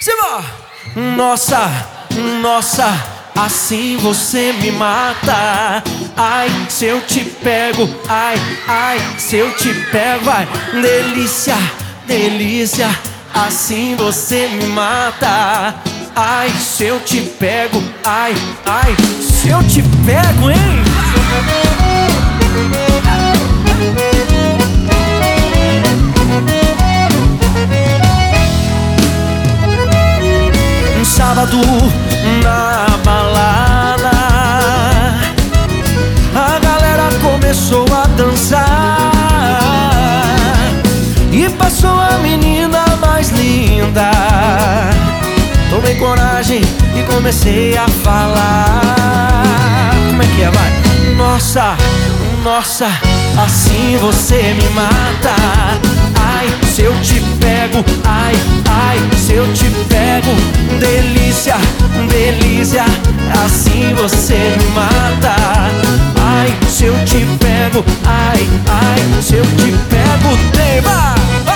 cima! Nossa, nossa, assim você me mata. Ai, se eu te pego, ai, ai, se eu te pego, vai. Delícia, delícia, assim você me mata. Ai, se eu te pego, ai, ai, se eu te pego, hein? Um sábado na balada, a galera começou a dançar e passou a menina mais linda. Tomei coragem e comecei a falar. Como é que é, vai? Nossa, nossa, assim você me mata. Ai, se eu te pego, ai, ai, se eu te pego. Delícia, delícia, assim você me mata. Ai, se eu te pego, ai, ai, se eu te pego. Tema!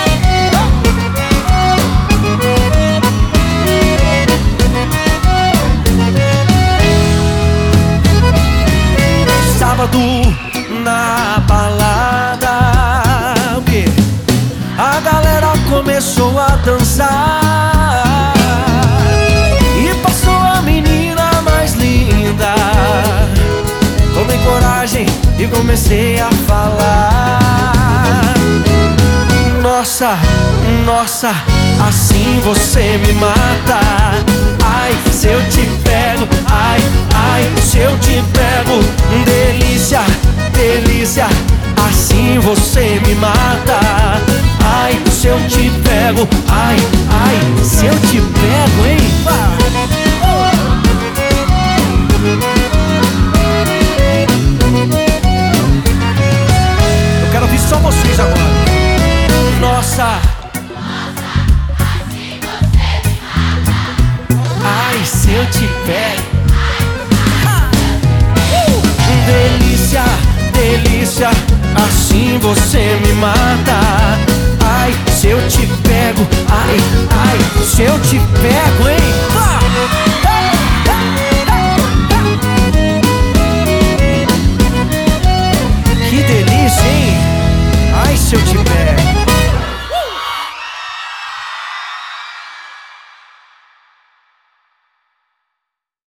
Sábado na balada, o quê? A galera começou a dançar e passou a menina mais linda. Tomei coragem e comecei a falar. Nossa, nossa, assim você me mata. Ai, se eu te pego, ai, ai, se eu te pego. Delícia, delícia, assim você me mata. Ai, se eu te pego, ai, ai, se eu te pego, hein? Eu quero ouvir só vocês agora. Nossa, ai, se eu te pego. Delícia, delícia, assim você me mata. Ai, se eu te pego, ai, ai, se eu te pego, hein?